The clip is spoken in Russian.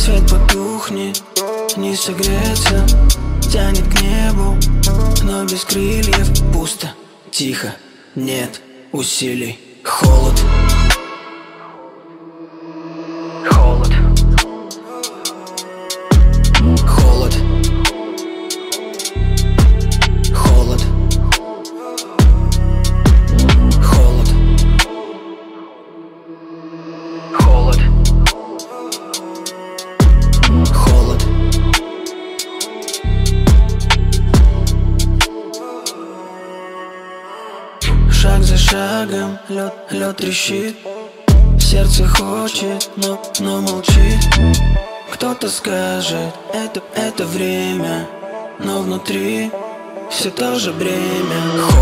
свет потухнет, не согреться, тянет к небу, но без крыльев. Пусто, тихо, нет усилий. Холод. Холод. Холод. Холод. Холод. Холод. Холод. Шаг за шагом лед трещит, сердце хочет, но молчит. Кто-то скажет, это время, но внутри все то же бремя.